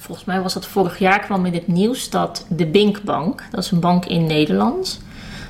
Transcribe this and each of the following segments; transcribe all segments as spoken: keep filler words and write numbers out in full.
volgens mij was dat vorig jaar, kwam in het nieuws dat de Binkbank, dat is een bank in Nederland,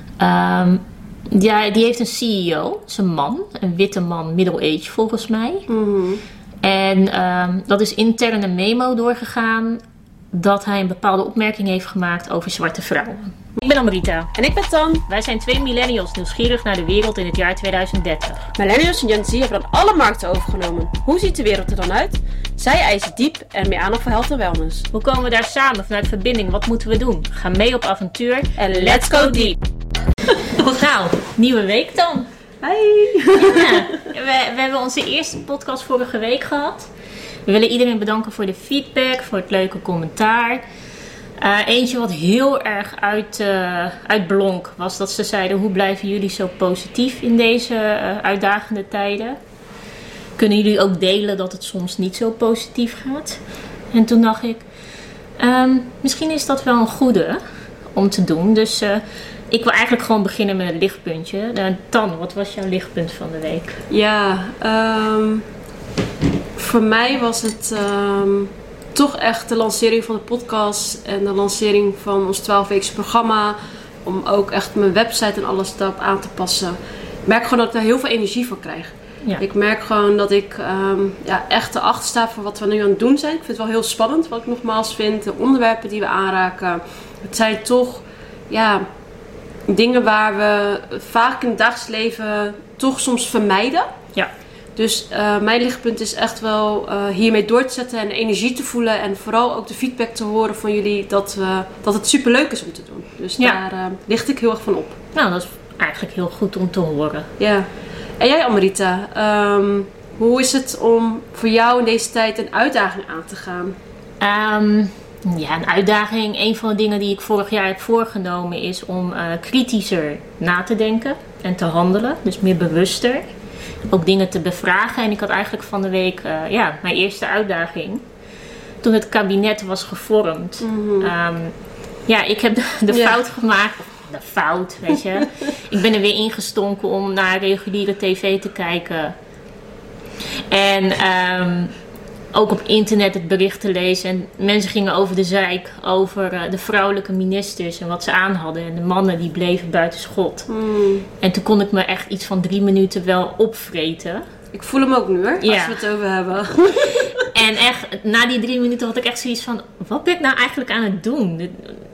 um, ja, die heeft een C E O, dat is een man, een witte man, middle age volgens mij. Mm-hmm. En um, dat is intern een memo doorgegaan dat hij een bepaalde opmerking heeft gemaakt over zwarte vrouwen. Ik ben Amrita. En ik ben Tan. Wij zijn twee millennials nieuwsgierig naar de wereld in het jaar tweeduizend dertig. Millennials en Gen Z hebben dan alle markten overgenomen. Hoe ziet de wereld er dan uit? Zij eisen diep en meer aandacht voor health en wellness. Hoe komen we daar samen vanuit verbinding? Wat moeten we doen? Ga mee op avontuur En let's go deep! Nou, nieuwe week dan. Hi! Ja, we, we hebben onze eerste podcast vorige week gehad. We willen iedereen bedanken voor de feedback, voor het leuke commentaar. Uh, eentje wat heel erg uit, uh, uitblonk was dat ze zeiden: hoe blijven jullie zo positief in deze uh, uitdagende tijden? Kunnen jullie ook delen dat het soms niet zo positief gaat? En toen dacht ik, um, misschien is dat wel een goede om te doen. Dus uh, ik wil eigenlijk gewoon beginnen met een lichtpuntje. Uh, Tan, wat was jouw lichtpunt van de week? Ja, um, voor mij was het um, toch echt de lancering van de podcast en de lancering van ons twaalfweekse programma. Om ook echt mijn website en alles daarop aan te passen. Ik merk gewoon dat ik daar heel veel energie van krijg. Ja. Ik merk gewoon dat ik um, ja, echt erachter sta voor wat we nu aan het doen zijn. Ik vind het wel heel spannend wat ik nogmaals vind. De onderwerpen die we aanraken. Het zijn toch ja, dingen waar we vaak in het dagelijks leven toch soms vermijden. Ja. Dus uh, mijn lichtpunt is echt wel uh, hiermee door te zetten en energie te voelen. En vooral ook de feedback te horen van jullie dat, uh, dat het superleuk is om te doen. Dus ja. daar uh, licht ik heel erg van op. Nou, dat is eigenlijk heel goed om te horen. Ja. En jij, Amrita, um, hoe is het om voor jou in deze tijd een uitdaging aan te gaan? Um, ja, een uitdaging. Een van de dingen die ik vorig jaar heb voorgenomen is om uh, kritischer na te denken en te handelen. Dus meer bewuster. Ook dingen te bevragen. En ik had eigenlijk van de week uh, ja, mijn eerste uitdaging. Toen het kabinet was gevormd. Mm-hmm. Um, ja, ik heb de, de ja. fout gemaakt. De fout, weet je. Ik ben er weer ingestonken om naar reguliere tv te kijken. En um, ook op internet het bericht te lezen. En mensen gingen over de zeik. Over uh, de vrouwelijke ministers en wat ze aan hadden. En de mannen die bleven buiten schot. Mm. En toen kon ik me echt iets van drie minuten wel opvreten. Ik voel hem ook nu hoor, ja. als we het over hebben. En echt, na die drie minuten had ik echt zoiets van: wat ben ik nou eigenlijk aan het doen?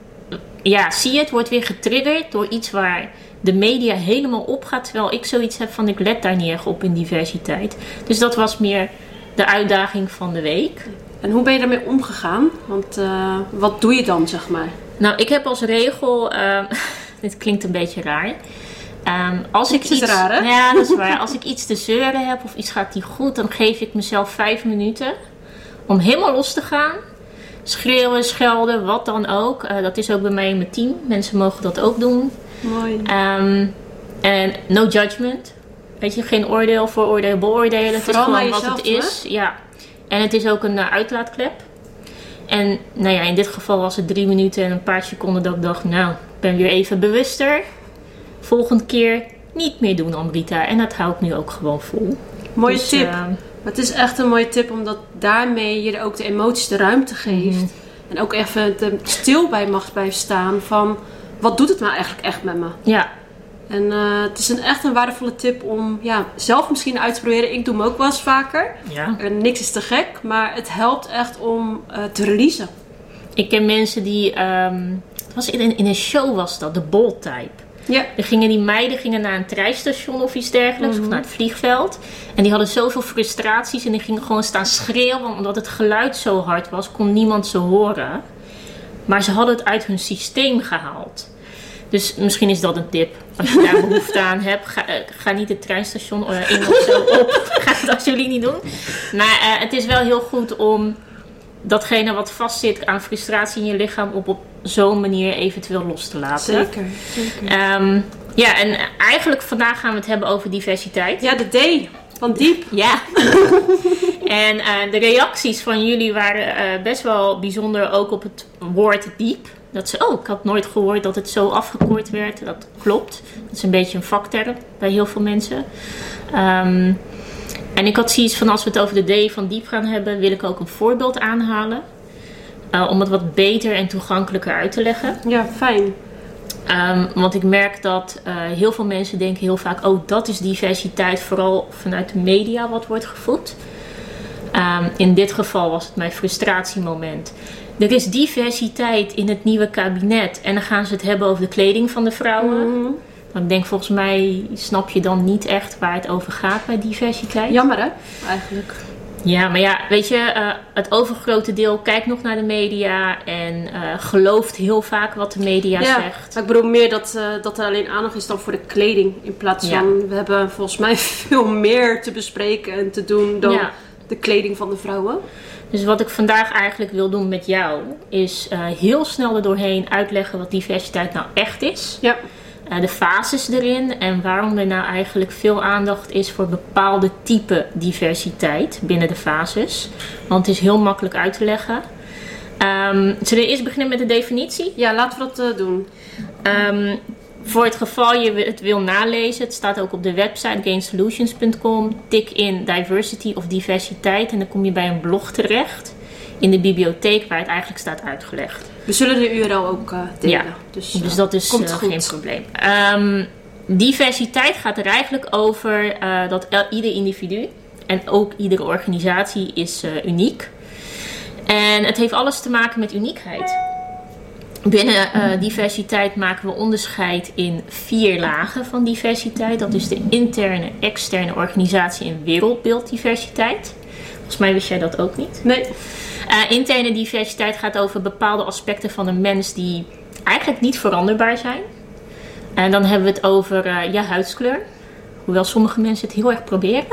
Ja, zie je, het wordt weer getriggerd door iets waar de media helemaal op gaat. Terwijl ik zoiets heb van: ik let daar niet erg op in diversiteit. Dus dat was meer de uitdaging van de week. En hoe ben je daarmee omgegaan? Want uh, wat doe je dan, zeg maar? Nou, ik heb als regel... Uh, dit klinkt een beetje raar. Um, als ik het is iets, raar, hè? Ja, dat is waar. Als ik iets te zeuren heb of iets gaat niet goed, dan geef ik mezelf vijf minuten om helemaal los te gaan. Schreeuwen, schelden, wat dan ook. Uh, dat is ook bij mij in mijn team. Mensen mogen dat ook doen. Mooi. Um, en no judgment. Weet je, geen oordeel, vooroordeel, beoordelen. Het is gewoon wat het is. Hè? Ja. En het is ook een uh, uitlaatklep. En nou ja, in dit geval was het drie minuten en een paar seconden dat ik dacht: nou, ik ben weer even bewuster. Volgende keer niet meer doen, Amrita. En dat hou ik nu ook gewoon vol. Mooie dus, tip. Uh, Maar het is echt een mooie tip, omdat daarmee je ook de emoties de ruimte geeft. Mm-hmm. En ook even de stil bij mag blijven staan van: wat doet het nou eigenlijk echt met me? Ja. En uh, het is een, echt een waardevolle tip om ja, zelf misschien uit te proberen. Ik doe hem ook wel eens vaker. Ja. En niks is te gek, maar het helpt echt om uh, te releasen. Ik ken mensen die... Um, het was in, in een show was dat, de Bold Type. Ja. Er gingen die meiden gingen naar een treinstation of iets dergelijks, mm-hmm. of naar het vliegveld. En die hadden zoveel frustraties en die gingen gewoon staan schreeuwen. Omdat het geluid zo hard was, kon niemand ze horen. Maar ze hadden het uit hun systeem gehaald. Dus misschien is dat een tip. Als je daar behoefte aan hebt, ga, uh, ga niet het treinstation uh, in of zo op. Ga het alsjeblieft niet doen. Maar uh, het is wel heel goed om datgene wat vastzit aan frustratie in je lichaam op, op zo'n manier eventueel los te laten. Zeker, zeker. Um, ja, en eigenlijk vandaag gaan we het hebben over diversiteit. Ja, de D van diep. Ja. En uh, de reacties van jullie waren uh, best wel bijzonder, ook op het woord diep. Dat ze, oh, ik had nooit gehoord dat het zo afgekort werd. Dat klopt. Dat is een beetje een vakterm bij heel veel mensen. Um, en ik had zoiets van, als we het over de D van diep gaan hebben, wil ik ook een voorbeeld aanhalen. Uh, om het wat beter en toegankelijker uit te leggen. Ja, fijn. Um, want ik merk dat uh, heel veel mensen denken heel vaak... oh, dat is diversiteit, vooral vanuit de media wat wordt gevoed. Um, in dit geval was het mijn frustratiemoment. Er is diversiteit in het nieuwe kabinet. En dan gaan ze het hebben over de kleding van de vrouwen. Mm-hmm. Dan denk ik, volgens mij snap je dan niet echt waar het over gaat bij diversiteit. Jammer hè, eigenlijk. Ja, maar ja, weet je, uh, het overgrote deel kijkt nog naar de media en uh, gelooft heel vaak wat de media ja, zegt. Maar ik bedoel meer dat, uh, dat er alleen aandacht is dan voor de kleding. In plaats van, ja. we hebben volgens mij veel meer te bespreken en te doen dan ja. de kleding van de vrouwen. Dus wat ik vandaag eigenlijk wil doen met jou, is uh, heel snel er doorheen uitleggen wat diversiteit nou echt is. Ja. Uh, de fases erin en waarom er nou eigenlijk veel aandacht is voor bepaalde type diversiteit binnen de fases. Want het is heel makkelijk uit te leggen. Um, zullen we eerst beginnen met de definitie? Ja, laten we dat uh, doen. Um, voor het geval je het wil nalezen, het staat ook op de website gain solutions punt com. Tik in diversity of diversiteit en dan kom je bij een blog terecht in de bibliotheek waar het eigenlijk staat uitgelegd. We zullen de U R L ook uh, delen. Ja, dus, uh, dus dat is uh, geen probleem. Um, diversiteit gaat er eigenlijk over uh, dat el- ieder individu en ook iedere organisatie is uh, uniek. En het heeft alles te maken met uniekheid. Binnen uh, diversiteit maken we onderscheid in vier lagen van diversiteit. Dat is de interne, externe organisatie en wereldbeelddiversiteit. Volgens mij wist jij dat ook niet. Nee. Uh, interne diversiteit gaat over bepaalde aspecten van een mens die eigenlijk niet veranderbaar zijn. En dan hebben we het over uh, ja, huidskleur. Hoewel sommige mensen het heel erg proberen.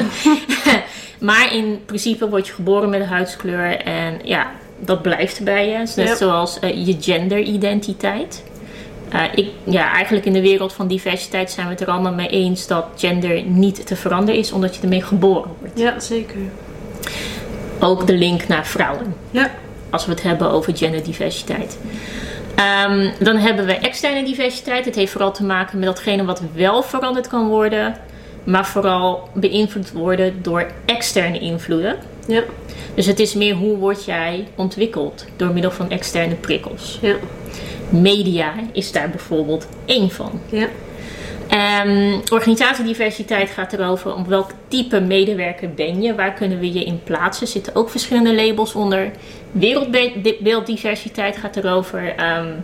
Maar in principe word je geboren met een huidskleur en ja, dat blijft bij je. Dus net ja. zoals uh, je genderidentiteit. Uh, ik, ja, eigenlijk in de wereld van diversiteit zijn we het er allemaal mee eens dat gender niet te veranderen is, omdat je ermee geboren wordt. Ja, zeker. Ook de link naar vrouwen. Ja. Als we het hebben over genderdiversiteit. Um, dan hebben we externe diversiteit. Het heeft vooral te maken met datgene wat wel veranderd kan worden. Maar vooral beïnvloed worden door externe invloeden. Ja. Dus het is meer hoe word jij ontwikkeld door middel van externe prikkels. Ja. Media is daar bijvoorbeeld één van. Ja. Um, organisatiediversiteit gaat erover om welk type medewerker ben je. Waar kunnen we je in plaatsen? Er zitten ook verschillende labels onder. Wereldbeelddiversiteit gaat erover um,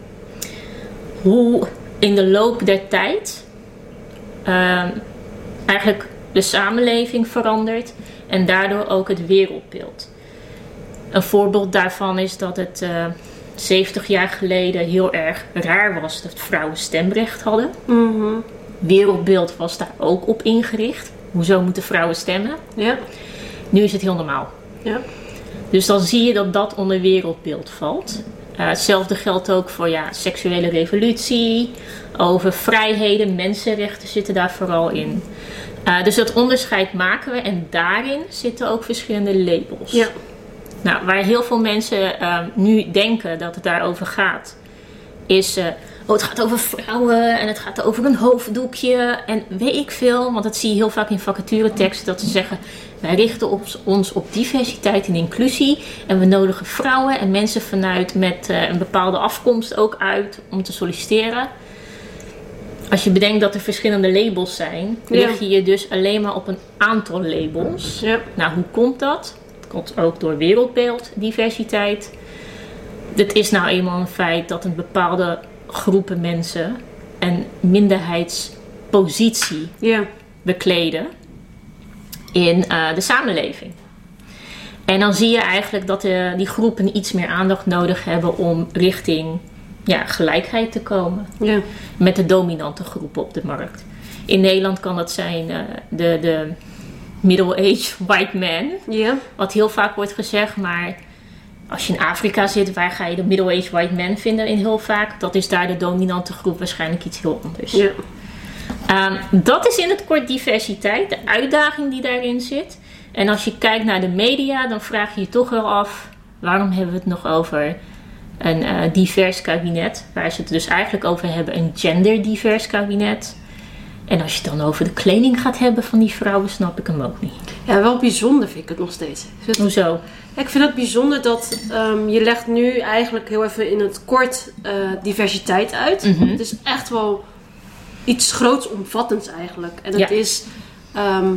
hoe in de loop der tijd um, eigenlijk de samenleving verandert. En daardoor ook het wereldbeeld. Een voorbeeld daarvan is dat het uh, zeventig jaar geleden heel erg raar was dat vrouwen stemrecht hadden. Mm-hmm. Wereldbeeld was daar ook op ingericht. Hoezo moeten vrouwen stemmen? Ja. Nu is het heel normaal. Ja. Dus dan zie je dat dat onder wereldbeeld valt. Uh, hetzelfde geldt ook voor ja, seksuele revolutie. Over vrijheden, mensenrechten zitten daar vooral in. Uh, dus dat onderscheid maken we. En daarin zitten ook verschillende labels. Ja. Nou, waar heel veel mensen uh, nu denken dat het daarover gaat. Is... Uh, Oh, het gaat over vrouwen en het gaat over een hoofddoekje en weet ik veel. Want dat zie je heel vaak in vacatureteksten dat ze zeggen... wij richten op, ons op diversiteit en inclusie. En we nodigen vrouwen en mensen vanuit met uh, een bepaalde afkomst ook uit om te solliciteren. Als je bedenkt dat er verschillende labels zijn... Ja. lig je je dus alleen maar op een aantal labels. Ja. Nou, hoe komt dat? Het komt ook door wereldbeelddiversiteit. Het is nou eenmaal een feit dat een bepaalde... groepen mensen een minderheidspositie yeah. bekleden in uh, de samenleving. En dan zie je eigenlijk dat de, die groepen iets meer aandacht nodig hebben om richting ja, gelijkheid te komen. Yeah. Met de dominante groepen op de markt. In Nederland kan dat zijn uh, de, de middle-aged white man. Yeah. Wat heel vaak wordt gezegd, maar... Als je in Afrika zit, waar ga je de middle-aged white man vinden in heel vaak? Dat is daar de dominante groep waarschijnlijk iets heel anders. Ja. Um, dat is in het kort diversiteit, de uitdaging die daarin zit. En als je kijkt naar de media, dan vraag je je toch wel af... waarom hebben we het nog over een uh, divers kabinet? Waar ze het dus eigenlijk over hebben, een genderdivers kabinet. En als je het dan over de kleding gaat hebben van die vrouwen, snap ik hem ook niet. Ja, wel bijzonder vind ik het nog steeds. Het, Hoezo? Ja, ik vind het bijzonder dat um, je legt nu eigenlijk heel even in het kort uh, diversiteit uit. Mm-hmm. Het is echt wel iets grootsomvattends eigenlijk. En het ja. is um,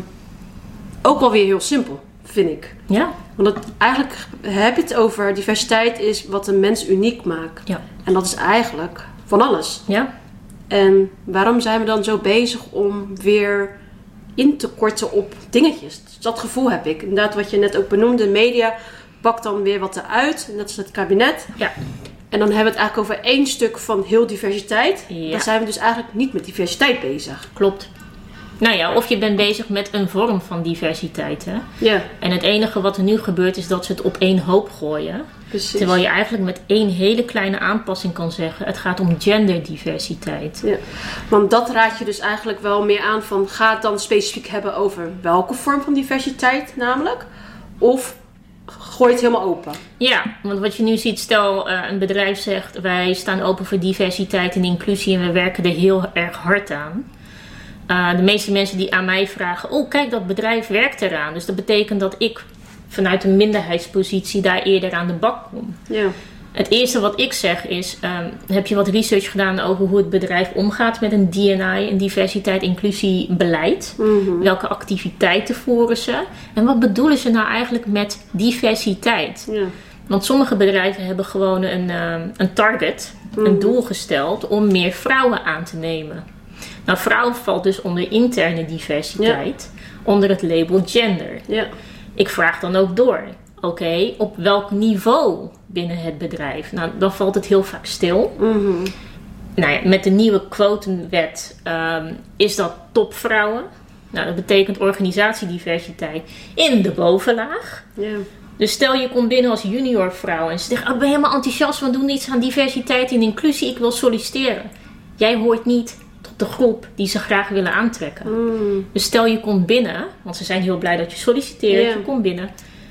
ook wel weer heel simpel, vind ik. Ja. Want het, eigenlijk heb je het over diversiteit is wat een mens uniek maakt. Ja. En dat is eigenlijk van alles. Ja. En waarom zijn we dan zo bezig om weer in te korten op dingetjes? Dat gevoel heb ik. Inderdaad, wat je net ook benoemde, de media pakt dan weer wat eruit. En dat is het kabinet. Ja. En dan hebben we het eigenlijk over één stuk van heel diversiteit. Ja. Dan zijn we dus eigenlijk niet met diversiteit bezig. Klopt. Nou ja, of je bent bezig met een vorm van diversiteit, hè? Ja. En het enige wat er nu gebeurt is dat ze het op één hoop gooien. Precies. Terwijl je eigenlijk met één hele kleine aanpassing kan zeggen, het gaat om genderdiversiteit. Ja. Want dat raad je dus eigenlijk wel meer aan van, ga het dan specifiek hebben over welke vorm van diversiteit namelijk? Of gooi het helemaal open? Ja, want wat je nu ziet, stel uh, een bedrijf zegt, wij staan open voor diversiteit en inclusie en we werken er heel erg hard aan. Uh, de meeste mensen die aan mij vragen, oh kijk, dat bedrijf werkt eraan. Dus dat betekent dat ik vanuit een minderheidspositie daar eerder aan de bak kom. Ja. Het eerste wat ik zeg is, um, heb je wat research gedaan over hoe het bedrijf omgaat met een D en I, een diversiteit inclusie beleid? Mm-hmm. Welke activiteiten voeren ze? En wat bedoelen ze nou eigenlijk met diversiteit? Ja. Want sommige bedrijven hebben gewoon een, um, een target, mm-hmm. een doel gesteld om meer vrouwen aan te nemen. Nou, vrouwen valt dus onder interne diversiteit, ja. onder het label gender. Ja. Ik vraag dan ook door. Oké, okay, op welk niveau binnen het bedrijf? Nou, dan valt het heel vaak stil. Mm-hmm. Nou ja, met de nieuwe quotenwet um, is dat topvrouwen. Nou, dat betekent organisatiediversiteit in de bovenlaag. Ja. Dus stel je komt binnen als junior vrouw en ze zegt, oh, ik ben helemaal enthousiast, we doen iets aan diversiteit en inclusie, ik wil solliciteren. Jij hoort niet tot de groep die ze graag willen aantrekken. Mm. Dus stel je komt binnen, want ze zijn heel blij dat je solliciteert, yeah. je komt binnen.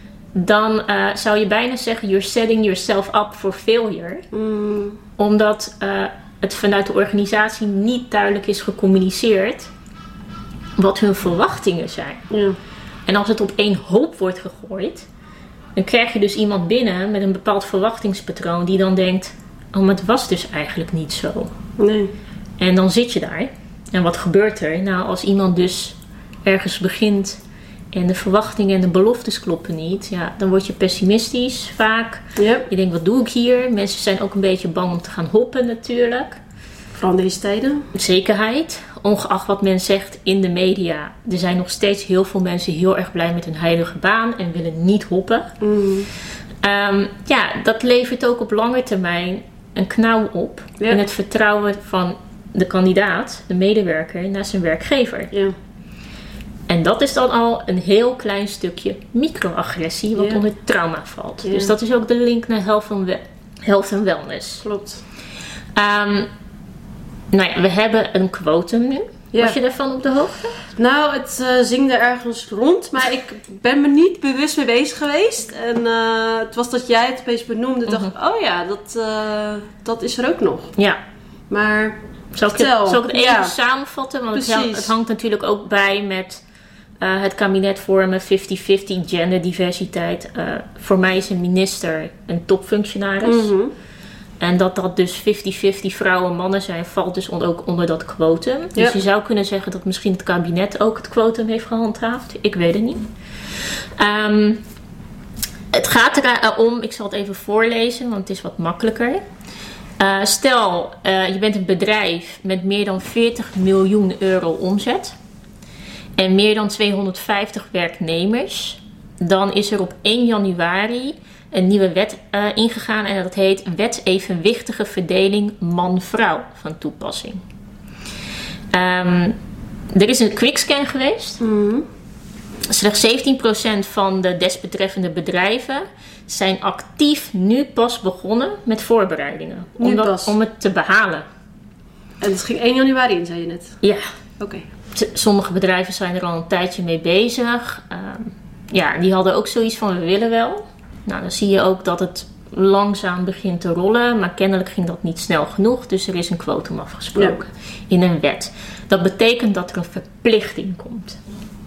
Dan uh, zou je bijna zeggen, you're setting yourself up for failure. Mm. Omdat uh, het vanuit de organisatie niet duidelijk is gecommuniceerd wat hun verwachtingen zijn. Ja. En als het op één hoop wordt gegooid, dan krijg je dus iemand binnen met een bepaald verwachtingspatroon die dan denkt, oh, maar het was dus eigenlijk niet zo. Nee. En dan zit je daar. En wat gebeurt er? Nou, als iemand dus ergens begint en de verwachtingen en de beloftes kloppen niet, ja, dan word je pessimistisch vaak. Yep. Je denkt, wat doe ik hier? Mensen zijn ook een beetje bang om te gaan hoppen natuurlijk. Vooral in deze tijden. Zekerheid. Ongeacht wat men zegt in de media. Er zijn nog steeds heel veel mensen heel erg blij met hun huidige baan en willen niet hoppen. Mm. Um, ja, dat levert ook op lange termijn een knauw op ja. in het vertrouwen van de kandidaat, de medewerker, naar zijn werkgever. Ja. En dat is dan al een heel klein stukje microagressie wat ja. onder trauma valt. Ja. Dus dat is ook de link naar health en, we- health en wellness. Klopt. Um, nou ja, we hebben een quotum nu. Ja. Was je daarvan op de hoogte? Nou, het uh, zingde ergens rond, maar ik ben me niet bewust mee bezig geweest. En uh, het was dat jij het opeens benoemde, dacht Mm-hmm. ik, oh ja, dat, uh, dat is er ook nog. Ja. Maar Zal ik, het, zal ik het even ja. samenvatten? Want het, Precies. het hangt natuurlijk ook bij met uh, het kabinet vormen, vijftig vijftig genderdiversiteit. Uh, voor mij is een minister een topfunctionaris. Mm-hmm. En dat dat dus vijftig vijftig vrouwen en mannen zijn, valt dus on, ook onder dat quotum. Dus ja. je zou kunnen zeggen dat misschien het kabinet ook het quotum heeft gehandhaafd. Ik weet het niet. Um, het gaat erom, ik zal het even voorlezen, want het is wat makkelijker. Uh, stel, uh, je bent een bedrijf met meer dan veertig miljoen euro omzet en meer dan tweehonderdvijftig werknemers. Dan is er op één januari een nieuwe wet uh, ingegaan en dat heet wetsevenwichtige verdeling man-vrouw van toepassing. Um, er is een quickscan geweest. Mm-hmm. Slechts zeventien procent van de desbetreffende bedrijven zijn actief nu pas begonnen met voorbereidingen. Nu om, dat, pas. om het te behalen. En het ging één januari in, zei je net. Ja. Oké. Okay. Sommige bedrijven zijn er al een tijdje mee bezig. Um, ja, die hadden ook zoiets van, we willen wel. Nou, dan zie je ook dat het langzaam begint te rollen. Maar kennelijk ging dat niet snel genoeg. Dus er is een quotum afgesproken ja. in een wet. Dat betekent dat er een verplichting komt.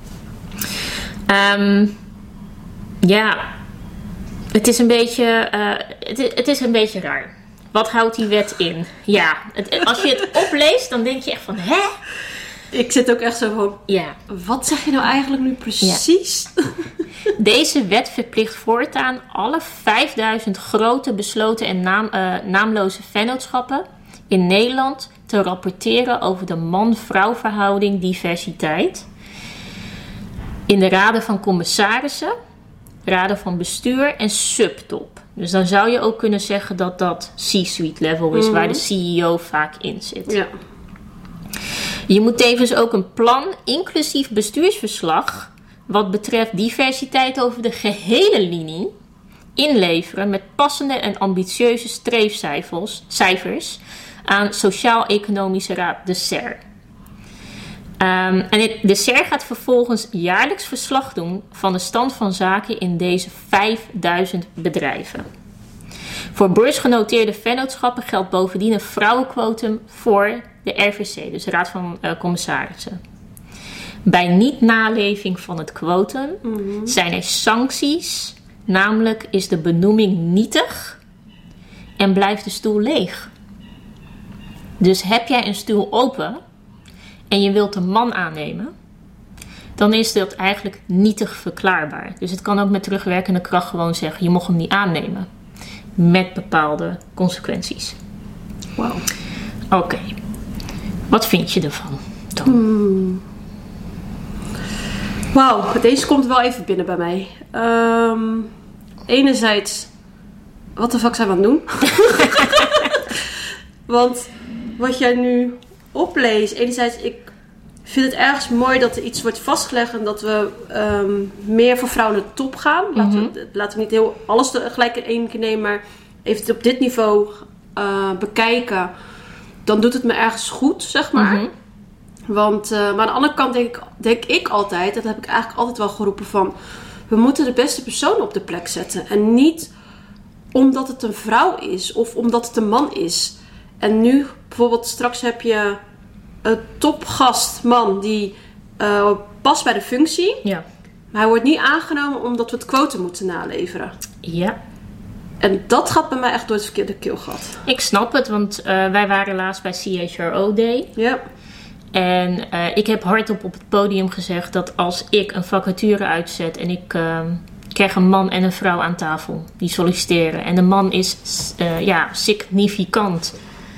Um, ja, het is een beetje, uh, het, is, het is een beetje raar. Wat houdt die wet in? Ja, het, als je het opleest, dan denk je echt van, hè? Ik zit ook echt zo van, ja. Wat zeg je nou eigenlijk nu precies? Ja. Deze wet verplicht voortaan alle vijfduizend grote, besloten en naam, uh, naamloze vennootschappen in Nederland te rapporteren over de man-vrouw verhouding diversiteit in de raden van commissarissen, raden van bestuur en subtop. Dus dan zou je ook kunnen zeggen dat dat C-suite level is, mm-hmm. waar de C E O vaak in zit. Ja. Je moet tevens ook een plan, inclusief bestuursverslag, wat betreft diversiteit over de gehele linie, inleveren met passende en ambitieuze streefcijfers cijfers, aan Sociaal-Economische Raad, de S E R. Um, en het, de S E R gaat vervolgens jaarlijks verslag doen van de stand van zaken in deze vijfduizend bedrijven. Voor beursgenoteerde vennootschappen geldt bovendien een vrouwenquotum voor de R V C, dus de Raad van uh, Commissarissen. Bij niet-naleving van het quotum mm-hmm. zijn er sancties, namelijk is de benoeming nietig en blijft de stoel leeg. Dus heb jij een stoel open en je wilt een man aannemen, dan is dat eigenlijk nietig verklaarbaar. Dus het kan ook met terugwerkende kracht gewoon zeggen, je mocht hem niet aannemen. Met bepaalde consequenties. Wauw. Oké. Okay. Wat vind je ervan, Tom? Hmm. Wauw, deze komt wel even binnen bij mij. Um, enerzijds, wat de fuck zijn we aan het doen? Want wat jij nu opleest, enerzijds, ik vind het ergens mooi dat er iets wordt vastgelegd en dat we um, meer voor vrouwen naar de top gaan. Laten, mm-hmm. we, laten we niet heel alles gelijk in één keer nemen, maar even het op dit niveau uh, bekijken. Dan doet het me ergens goed, zeg maar. Mm-hmm. Want, uh, maar aan de andere kant denk ik, denk ik altijd, dat heb ik eigenlijk altijd wel geroepen van, we moeten de beste persoon op de plek zetten. En niet omdat het een vrouw is of omdat het een man is. En nu, bijvoorbeeld straks heb je een topgastman die uh, past bij de functie. Ja. Maar hij wordt niet aangenomen omdat we het quotum moeten naleveren. Ja. En dat gaat bij mij echt door het verkeerde keelgat. Ik snap het, want uh, wij waren laatst bij C H R O Day. Ja. En uh, ik heb hardop op het podium gezegd dat als ik een vacature uitzet en ik uh, krijg een man en een vrouw aan tafel die solliciteren. En de man is uh, ja, significant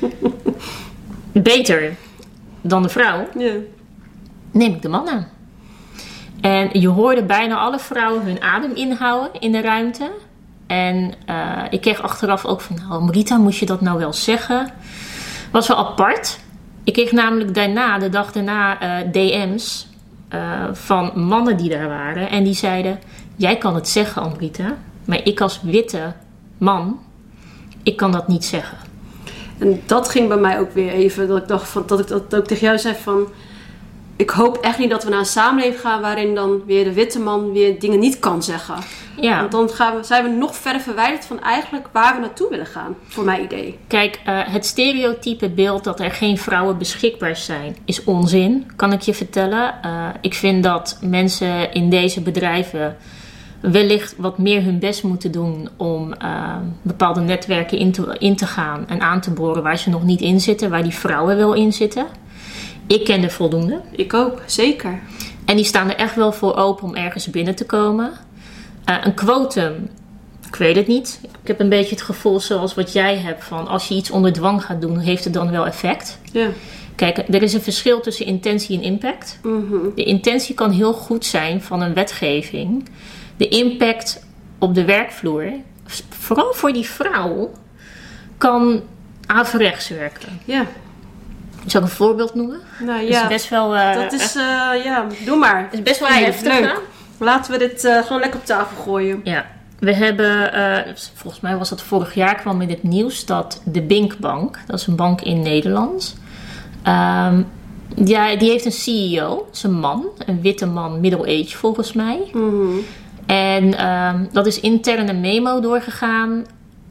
beter dan de vrouw. Ja. Neem ik de man aan. En je hoorde bijna alle vrouwen hun adem inhouden in de ruimte. En uh, ik kreeg achteraf ook van, nou Marita, moest je dat nou wel zeggen? Was wel apart. Ik kreeg namelijk daarna, de dag daarna, uh, D M's uh, van mannen die daar waren. En die zeiden, jij kan het zeggen, Amrita. Maar ik als witte man, ik kan dat niet zeggen. En dat ging bij mij ook weer even, dat ik dacht van, dat ik dat ook tegen jou zei van, ik hoop echt niet dat we naar een samenleving gaan waarin dan weer de witte man weer dingen niet kan zeggen. Ja. Want dan gaan we, zijn we nog verder verwijderd van eigenlijk waar we naartoe willen gaan, voor mijn idee. Kijk, uh, het stereotype beeld dat er geen vrouwen beschikbaar zijn, is onzin, kan ik je vertellen. Uh, ik vind dat mensen in deze bedrijven wellicht wat meer hun best moeten doen om uh, bepaalde netwerken in te, in te gaan en aan te boren waar ze nog niet in zitten, waar die vrouwen wel in zitten. Ik ken er voldoende. Ik ook, zeker. En die staan er echt wel voor open om ergens binnen te komen. Uh, een quotum, ik weet het niet. Ik heb een beetje het gevoel zoals wat jij hebt van als je iets onder dwang gaat doen, heeft het dan wel effect. Ja. Kijk, er is een verschil tussen intentie en impact. Mm-hmm. De intentie kan heel goed zijn van een wetgeving. De impact op de werkvloer, vooral voor die vrouw, kan averechts werken. Ja. Zal ik een voorbeeld noemen? Nou ja, dat is best wel... Uh, dat is, uh, ja, doe maar. Het is best wel heftig. Leuk. Laten we dit uh, gewoon lekker op tafel gooien. Ja, we hebben, uh, volgens mij was dat vorig jaar, kwam in het nieuws dat de Binkbank, dat is een bank in Nederland, um, ja, die heeft een C E O, dat is een man, een witte man, middle age volgens mij. Mm-hmm. En um, dat is intern een memo doorgegaan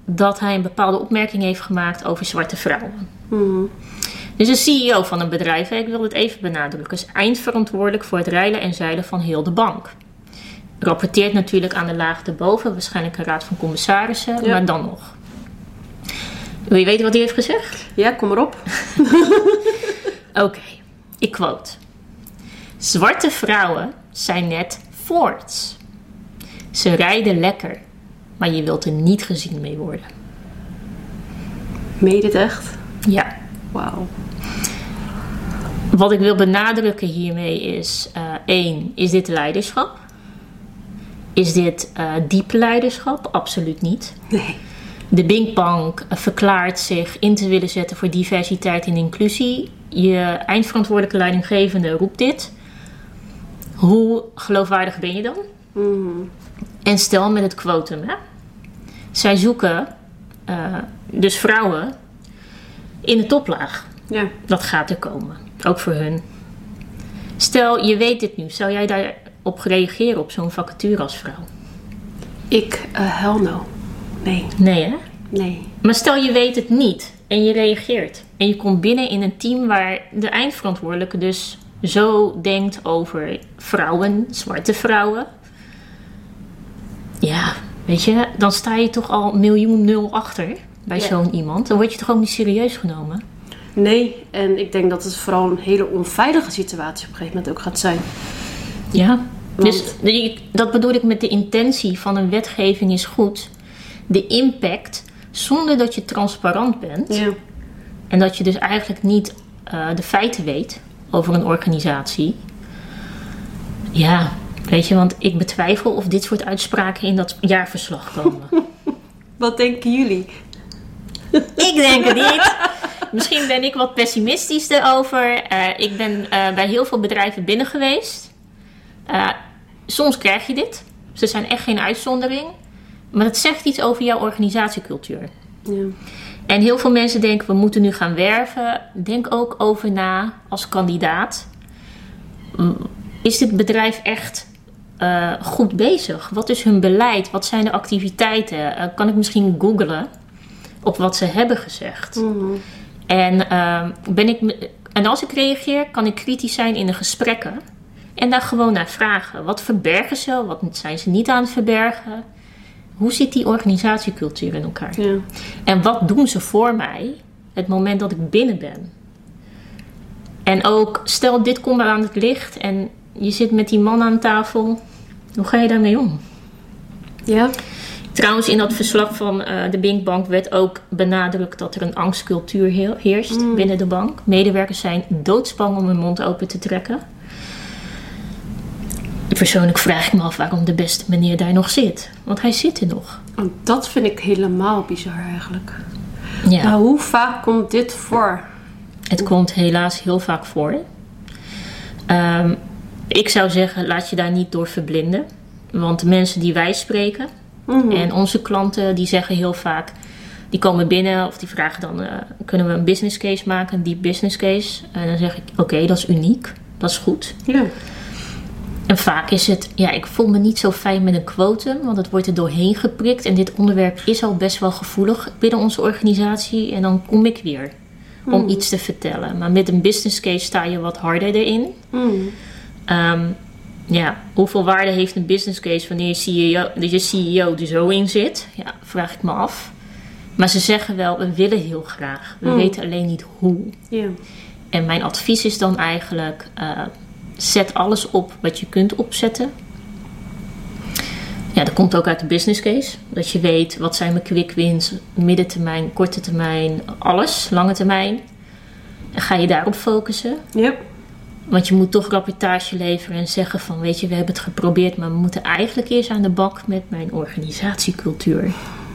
dat hij een bepaalde opmerking heeft gemaakt over zwarte vrouwen. Mm. Dus de C E O van een bedrijf, ik wil het even benadrukken, is eindverantwoordelijk voor het reilen en zeilen van heel de bank. Rapporteert natuurlijk aan de laag erboven, waarschijnlijk een raad van commissarissen, ja. Maar dan nog. Wil je weten wat hij heeft gezegd? Ja, kom maar op. Oké, okay, ik quote. Zwarte vrouwen zijn net Fords. Ze rijden lekker, maar je wilt er niet gezien mee worden. Meen je dit echt? Ja. Wauw. Wat ik wil benadrukken hiermee is... Uh, één, is dit leiderschap? Is dit uh, diep leiderschap? Absoluut niet. Nee. De Bing Bank verklaart zich in te willen zetten voor diversiteit en inclusie. Je eindverantwoordelijke leidinggevende roept dit. Hoe geloofwaardig ben je dan? Mm. En stel met het quotum. Hè? Zij zoeken uh, dus vrouwen in de toplaag. Ja. Dat gaat er komen. Ook voor hun. Stel, je weet dit nu. Zou jij daarop reageren op zo'n vacature als vrouw? Ik, uh, hell no. Nee. Nee, hè? Nee. Maar stel, je weet het niet en je reageert. En je komt binnen in een team waar de eindverantwoordelijke dus zo denkt over vrouwen, zwarte vrouwen. Ja, weet je, dan sta je toch al miljoen nul achter bij ja. zo'n iemand. Dan word je toch ook niet serieus genomen? Nee, en ik denk dat het vooral een hele onveilige situatie op een gegeven moment ook gaat zijn. Ja, Want... dus dat bedoel ik met de intentie van een wetgeving is goed. De impact, zonder dat je transparant bent. Ja. En dat je dus eigenlijk niet uh, de feiten weet over een organisatie. Ja, weet je, want ik betwijfel of dit soort uitspraken in dat jaarverslag komen. Wat denken jullie? Ik denk het niet. Misschien ben ik wat pessimistisch erover. Uh, ik ben uh, bij heel veel bedrijven binnen geweest. Uh, soms krijg je dit. Ze zijn echt geen uitzondering. Maar het zegt iets over jouw organisatiecultuur. Ja. En heel veel mensen denken, we moeten nu gaan werven. Denk ook over na als kandidaat. Is dit bedrijf echt uh, goed bezig? Wat is hun beleid? Wat zijn de activiteiten? Uh, kan ik misschien googlen op wat ze hebben gezegd? Mm-hmm. En, uh, ben ik, en als ik reageer, kan ik kritisch zijn in de gesprekken. En daar gewoon naar vragen. Wat verbergen ze? Wat zijn ze niet aan het verbergen? Hoe zit die organisatiecultuur in elkaar? Ja. En wat doen ze voor mij het moment dat ik binnen ben? En ook, stel dit komt aan het licht en je zit met die man aan tafel. Hoe ga je daarmee om? Ja. Trouwens, in dat verslag van uh, de Bing Bank werd ook benadrukt dat er een angstcultuur heerst mm. binnen de bank. Medewerkers zijn doodsbang om hun mond open te trekken. Persoonlijk vraag ik me af waarom de beste meneer daar nog zit. Want hij zit er nog. En dat vind ik helemaal bizar eigenlijk. Ja. Maar hoe vaak komt dit voor? Het komt helaas heel vaak voor. Um, ik zou zeggen, laat je daar niet door verblinden. Want de mensen die wij spreken... Mm-hmm. En onze klanten die zeggen heel vaak... Die komen binnen of die vragen dan... Uh, kunnen we een business case maken? Een deep business case? En dan zeg ik, oké, okay, dat is uniek. Dat is goed. Ja. En vaak is het... Ja, ik voel me niet zo fijn met een quotum. Want het wordt er doorheen geprikt. En dit onderwerp is al best wel gevoelig binnen onze organisatie. En dan kom ik weer om mm. iets te vertellen. Maar met een business case sta je wat harder erin. Mm. Um, ja, hoeveel waarde heeft een business case wanneer je C E O, dat je C E O er zo in zit? Ja, vraag ik me af. Maar ze zeggen wel, we willen heel graag. We mm. weten alleen niet hoe. Yeah. En mijn advies is dan eigenlijk... Uh, zet alles op wat je kunt opzetten. Ja, dat komt ook uit de business case. Dat je weet, wat zijn mijn quick wins, middentermijn, korte termijn, alles, lange termijn. En ga je daarop focussen. Yep. Want je moet toch rapportage leveren en zeggen van, weet je, we hebben het geprobeerd, maar we moeten eigenlijk eerst aan de bak met mijn organisatiecultuur.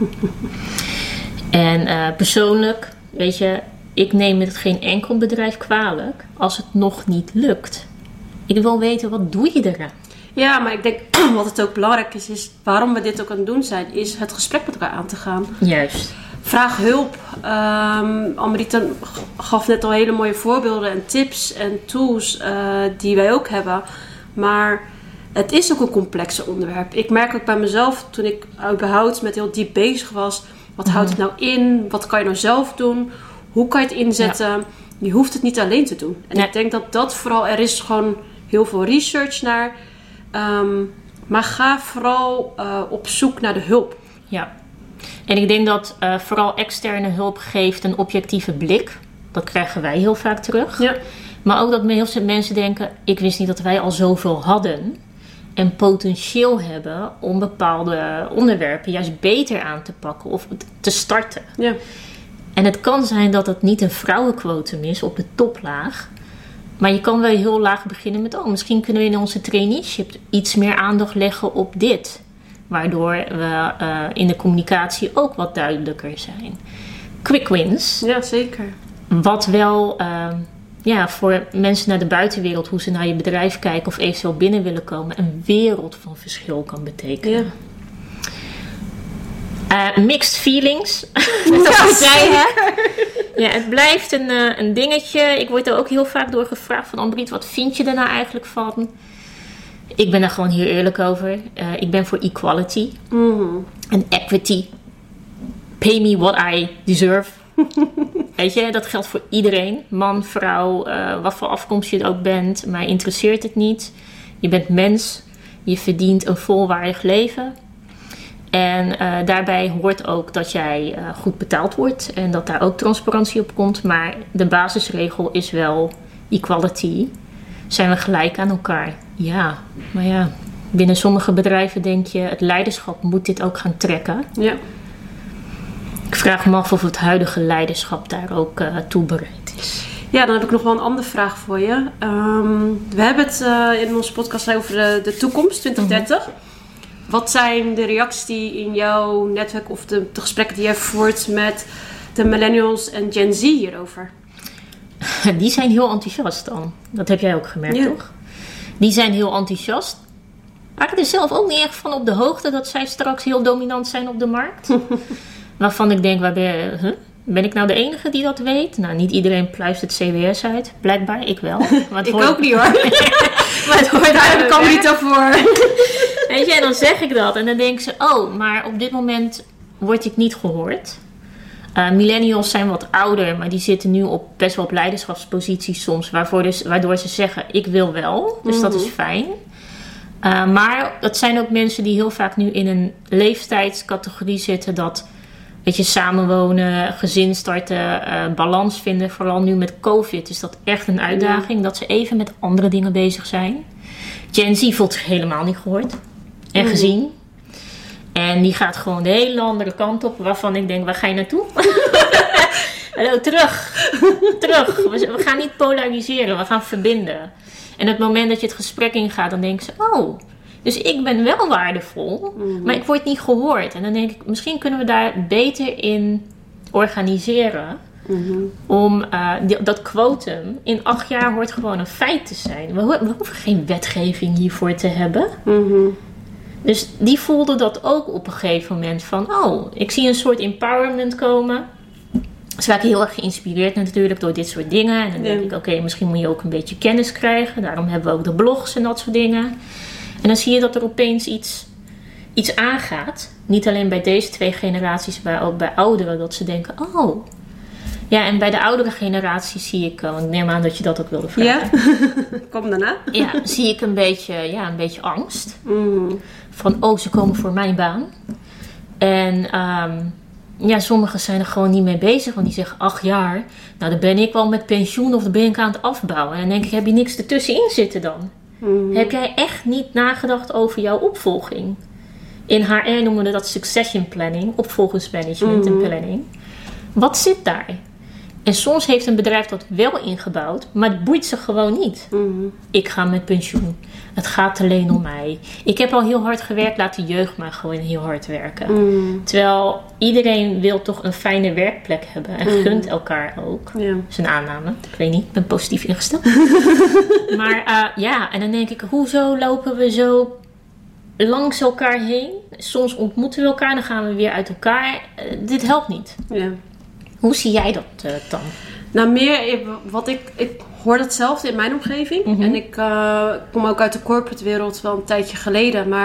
En uh, persoonlijk, weet je, ik neem het geen enkel bedrijf kwalijk als het nog niet lukt. Ik wil weten, wat doe je eraan? Ja, maar ik denk, wat het ook belangrijk is, is waarom we dit ook aan het doen zijn, is het gesprek met elkaar aan te gaan. Juist. Vraag hulp. Um, Amrita gaf net al hele mooie voorbeelden en tips en tools uh, die wij ook hebben. Maar het is ook een complex onderwerp. Ik merk ook bij mezelf, toen ik überhaupt met heel diep bezig was, Wat houdt het nou in? Wat kan je nou zelf doen? Hoe kan je het inzetten? Ja. Je hoeft het niet alleen te doen. En nee. ik denk dat dat vooral... Er is gewoon heel veel research naar. Um, maar ga vooral uh, op zoek naar de hulp. Ja. En ik denk dat uh, vooral externe hulp geeft een objectieve blik. Dat krijgen wij heel vaak terug. Ja. Maar ook dat heel veel mensen denken... Ik wist niet dat wij al zoveel hadden... En potentieel hebben om bepaalde onderwerpen juist beter aan te pakken of te starten. Ja. En het kan zijn dat het niet een vrouwenquotum is op de toplaag. Maar je kan wel heel laag beginnen met... oh, misschien kunnen we in onze traineeship iets meer aandacht leggen op dit. Waardoor we uh, in de communicatie ook wat duidelijker zijn. Quick wins. Ja, zeker. Wat wel... Uh, Ja, voor mensen naar de buitenwereld, hoe ze naar je bedrijf kijken of eventueel binnen willen komen, een wereld van verschil kan betekenen. Ja. Uh, mixed feelings. Dat ja, zei, hè? Ja, het blijft een, uh, een dingetje. Ik word er ook heel vaak door gevraagd van Ambriet, wat vind je er nou eigenlijk van? Ik ben er gewoon heel eerlijk over. Uh, ik ben voor equality mm-hmm. en equity. Pay me what I deserve. Weet je, dat geldt voor iedereen. Man, vrouw, uh, wat voor afkomst je ook bent. Maar interesseert het niet. Je bent mens. Je verdient een volwaardig leven. En uh, daarbij hoort ook dat jij uh, goed betaald wordt. En dat daar ook transparantie op komt. Maar de basisregel is wel equality. Zijn we gelijk aan elkaar? Ja, maar ja. Binnen sommige bedrijven denk je... het leiderschap moet dit ook gaan trekken. Ja. Ik vraag me af of het huidige leiderschap daar ook uh, toe bereid is. Ja, dan heb ik nog wel een andere vraag voor je. Um, we hebben het uh, in onze podcast over de, de toekomst, twintig dertig. Mm-hmm. Wat zijn de reacties die in jouw netwerk of de, de gesprekken die jij voert met de millennials en Gen Z hierover? Die zijn heel enthousiast dan. Dat heb jij ook gemerkt, ja. toch? Die zijn heel enthousiast. Waren er zelf ook niet echt van op de hoogte dat zij straks heel dominant zijn op de markt? Waarvan ik denk, waar ben, je, huh? ben ik nou de enige die dat weet? Nou, niet iedereen pluist het C W S uit. Blijkbaar, ik wel. Maar het ik hoort... ook niet hoor. Maar het hoort daar heb ik al niet over. Weet je, en dan zeg ik dat. En dan denken ze, oh, maar op dit moment word ik niet gehoord. Uh, millennials zijn wat ouder, maar die zitten nu op, best wel op leiderschapsposities soms. Waarvoor dus, waardoor ze zeggen, ik wil wel. Dus mm-hmm. dat is fijn. Uh, maar dat zijn ook mensen die heel vaak nu in een leeftijdscategorie zitten dat... Weet je, samenwonen, gezin starten, uh, balans vinden. Vooral nu met COVID is dat echt een uitdaging. Ja. Dat ze even met andere dingen bezig zijn. Gen Z voelt zich helemaal niet gehoord. En mm. gezien. En die gaat gewoon de hele andere kant op. Waarvan ik denk, waar ga je naartoe? Hallo, terug. Terug. We, we gaan niet polariseren. We gaan verbinden. En op het moment dat je het gesprek ingaat, dan denken ze... Oh... Dus ik ben wel waardevol, mm-hmm. maar ik word niet gehoord. En dan denk ik, misschien kunnen we daar beter in organiseren. Mm-hmm. Om uh, die, dat quotum in acht jaar hoort gewoon een feit te zijn. We, we hoeven geen wetgeving hiervoor te hebben. Mm-hmm. Dus die voelden dat ook op een gegeven moment van... Oh, ik zie een soort empowerment komen. Ze waren heel erg geïnspireerd natuurlijk door dit soort dingen. En dan denk ja. ik, oké, okay, misschien moet je ook een beetje kennis krijgen. Daarom hebben we ook de blogs en dat soort dingen. En dan zie je dat er opeens iets, iets aangaat. Niet alleen bij deze twee generaties, maar ook bij ouderen. Dat ze denken, oh. Ja, en bij de oudere generatie zie ik... Want ik neem aan dat je dat ook wilde vragen. Ja, kom daarna. Ja, zie ik een beetje, ja, een beetje angst. Mm. Van, oh, ze komen voor mijn baan. En um, ja, sommigen zijn er gewoon niet mee bezig. Want die zeggen, acht jaar. Nou, dan ben ik wel met pensioen of dan ben ik aan het afbouwen. En dan denk ik, heb je niks ertussenin zitten dan? Mm-hmm. Heb jij echt niet nagedacht over jouw opvolging? In H R noemen we dat succession planning, opvolgingsmanagement mm-hmm. en planning. Wat zit daar? En soms heeft een bedrijf dat wel ingebouwd, maar het boeit ze gewoon niet. Mm-hmm. Ik ga met pensioen. Het gaat alleen om mij. Ik heb al heel hard gewerkt, laat de jeugd maar gewoon heel hard werken. Mm-hmm. Terwijl iedereen wil toch een fijne werkplek hebben en mm-hmm. gunt elkaar ook. Yeah. Dat is een aanname. Ik weet niet, ik ben positief ingesteld. Maar uh, ja, en dan denk ik, hoezo lopen we zo langs elkaar heen? Soms ontmoeten we elkaar, dan gaan we weer uit elkaar. Uh, dit helpt niet. Yeah. Hoe zie jij dat uh, dan? Nou, meer wat ik, ik hoor hetzelfde in mijn omgeving. Mm-hmm. En ik uh, kom ook uit de corporate wereld wel een tijdje geleden. Maar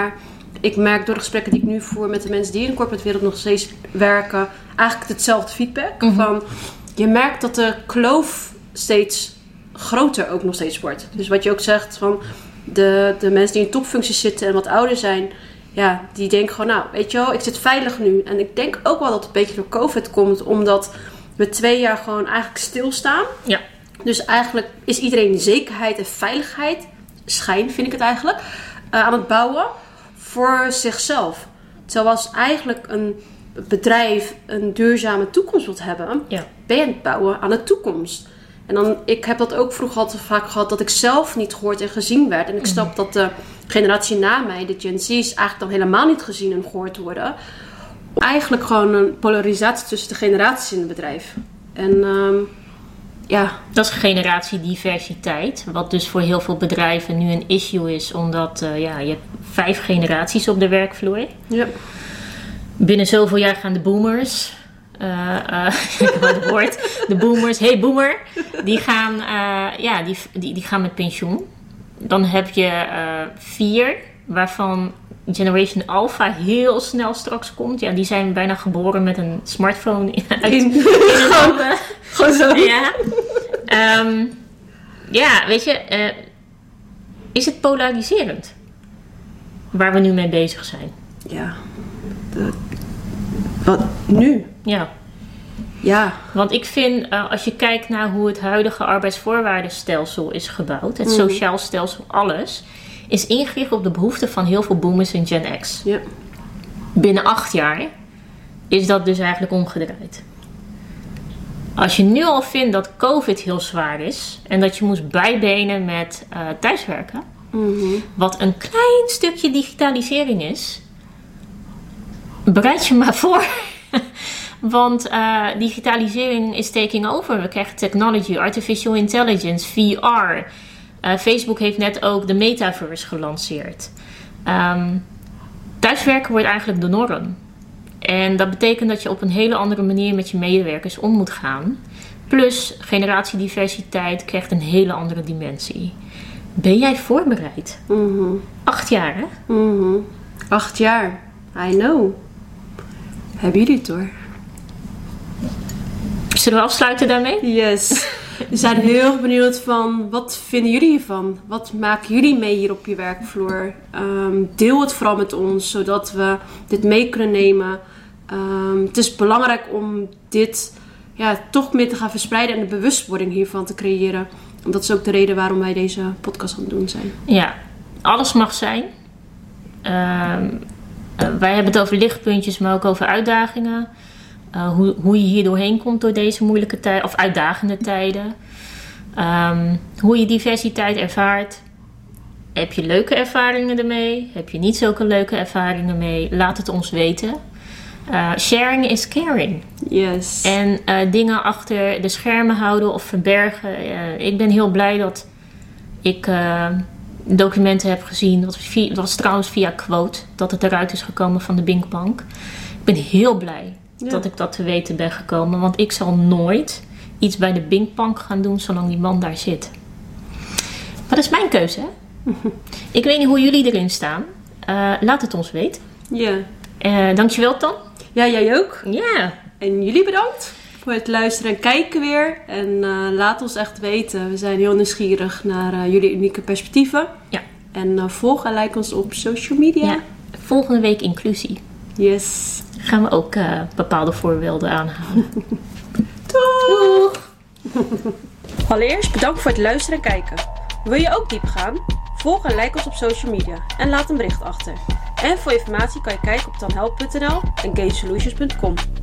ik merk door de gesprekken die ik nu voer met de mensen die in de corporate wereld nog steeds werken, eigenlijk hetzelfde feedback. Mm-hmm. Van, je merkt dat de kloof steeds groter ook nog steeds wordt. Dus wat je ook zegt van de, de mensen die in topfuncties zitten en wat ouder zijn, ja, die denken gewoon, nou, weet je wel, ik zit veilig nu. En ik denk ook wel dat het een beetje door COVID komt, omdat we twee jaar gewoon eigenlijk stilstaan. Ja. Dus eigenlijk is iedereen zekerheid en veiligheid, schijn vind ik het eigenlijk, uh, aan het bouwen voor zichzelf. Terwijl als eigenlijk een bedrijf een duurzame toekomst wilt hebben, ja. ben je aan het bouwen aan de toekomst. En dan, ik heb dat ook vroeger altijd vaak gehad, dat ik zelf niet gehoord en gezien werd. En ik snap mm. dat de generatie na mij, de Gen Z's, eigenlijk dan helemaal niet gezien en gehoord worden. Eigenlijk gewoon een polarisatie tussen de generaties in het bedrijf. En um, ja. Dat is generatiediversiteit, wat dus voor heel veel bedrijven nu een issue is, omdat uh, ja, je hebt vijf generaties op de werkvloer. Ja. Binnen zoveel jaar gaan de boomers, uh, uh, het woord, de boomers, hey boomer, die gaan, uh, ja, die, die, die gaan met pensioen. Dan heb je uh, vier, waarvan Generation Alpha heel snel straks komt. Ja, die zijn bijna geboren met een smartphone in, uit, in, in hun handen. Gewoon zo. Ja. Um, ja, weet je, uh, is het polariserend waar we nu mee bezig zijn? Ja. De, wat nu? Ja. Ja. Want ik vind, uh, als je kijkt naar hoe het huidige arbeidsvoorwaardenstelsel is gebouwd, het mm. sociaal stelsel, alles, is ingericht op de behoeften van heel veel boomers en Gen X. Ja. Binnen acht jaar is dat dus eigenlijk omgedraaid. Als je nu al vindt dat COVID heel zwaar is en dat je moest bijbenen met uh, thuiswerken, mm-hmm. wat een klein stukje digitalisering is, bereid je maar voor. Want uh, digitalisering is taking over. We krijgen technology, artificial intelligence, V R. Uh, Facebook heeft net ook de metaverse gelanceerd. Um, thuiswerken wordt eigenlijk de norm. En dat betekent dat je op een hele andere manier met je medewerkers om moet gaan. Plus generatiediversiteit krijgt een hele andere dimensie. Ben jij voorbereid? Mm-hmm. Acht jaar, hè? Mm-hmm. Acht jaar. I know. Hebben jullie het hoor? Zullen we afsluiten daarmee? Yes. We zijn heel benieuwd van, wat vinden jullie hiervan? Wat maken jullie mee hier op je werkvloer? Um, deel het vooral met ons, zodat we dit mee kunnen nemen. Um, het is belangrijk om dit ja, toch meer te gaan verspreiden en de bewustwording hiervan te creëren. En dat is ook de reden waarom wij deze podcast aan het doen zijn. Ja, alles mag zijn. Um, uh, wij hebben het over lichtpuntjes, maar ook over uitdagingen. Uh, hoe, hoe je hier doorheen komt door deze moeilijke tijden, of uitdagende tijden. Um, hoe je diversiteit ervaart. Heb je leuke ervaringen ermee? Heb je niet zulke leuke ervaringen mee? Laat het ons weten. Uh, sharing is caring. Yes. En uh, dingen achter de schermen houden of verbergen. Uh, ik ben heel blij dat ik uh, documenten heb gezien. Dat was, dat was trouwens via Quote. Dat het eruit is gekomen van de Binkbank. Ik ben heel blij. Ja. Dat ik dat te weten ben gekomen. Want ik zal nooit iets bij de Binkbank gaan doen zolang die man daar zit. Maar dat is mijn keuze, hè? Ik weet niet hoe jullie erin staan. Uh, laat het ons weten. Ja. Uh, dankjewel, Tan. Ja, jij ook. Ja. En jullie bedankt voor het luisteren en kijken weer. En uh, laat ons echt weten. We zijn heel nieuwsgierig naar uh, jullie unieke perspectieven. Ja. En uh, volg en like ons op social media. Ja. Volgende week inclusie. Yes. Gaan we ook uh, bepaalde voorbeelden aanhalen. Doeg! Allereerst bedankt voor het luisteren en kijken. Wil je ook diep gaan? Volg en like ons op social media en laat een bericht achter. En voor informatie kan je kijken op tanhelp punt n l en gain solutions punt com.